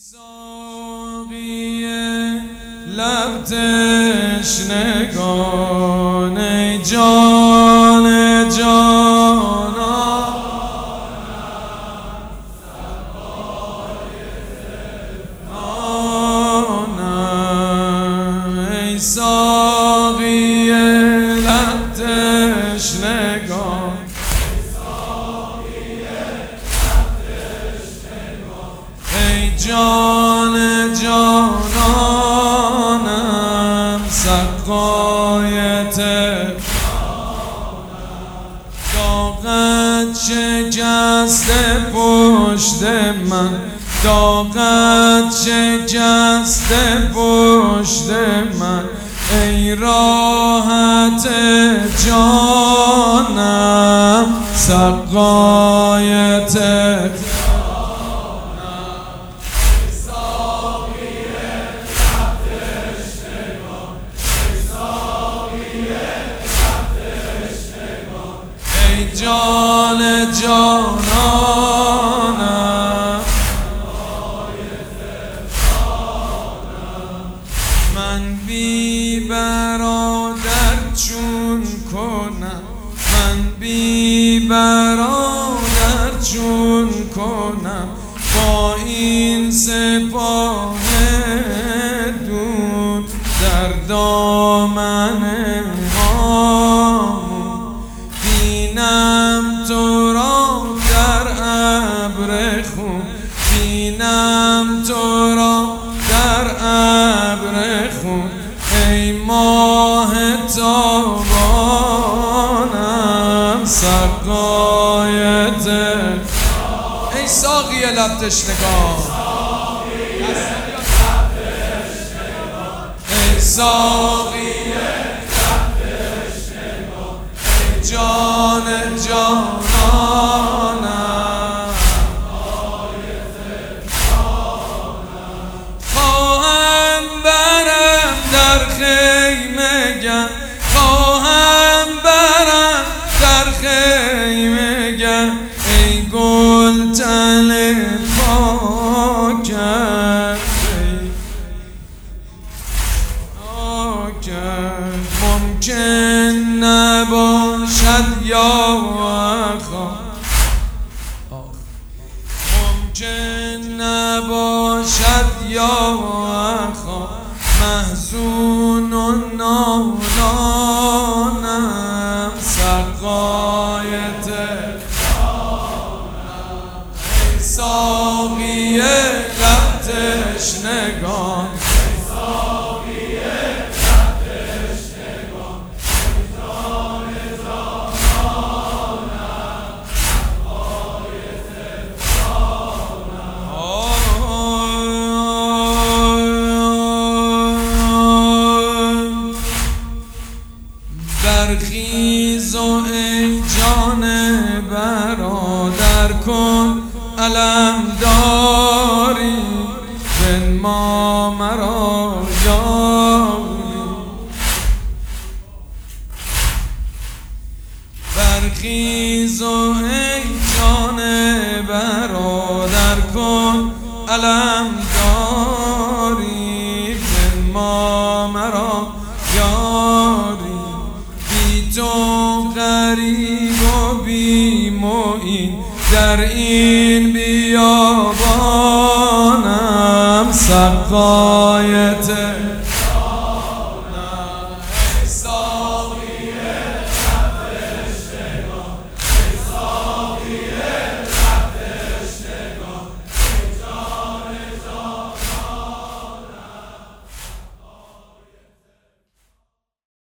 ساقی لب تشنگان ای جان جانان ای ساقی لب تشنگان ای جان جانانم سقای داغت شکسته پشت من داغت شکسته پشت من ای راحت جانم سقای جان جانانم من بی برادر چون کنم من بی برادر چون کنم با این سپاه دون در دامن بینم تو را در ابر خون بینم تو را در ابر خون ای ماه تابانم سقای ای ساقی لب تشنگان ای ساقی جان جانانم خواهم برم در خیمه گه خواهم برم در خیمه گه ای گل تن پاکت ممکن نباشد یا خواهم ممکن نباشد یا خواهم محزون و نالانم سقای ای ساقی لب تشنگان برخیز و ای جان برادر کن علم داری بنما مرا یاری برخیز و ای جان برادر کن علم داری بنما مرا یاری تو غریب و بی معین در این بیابانم سقایت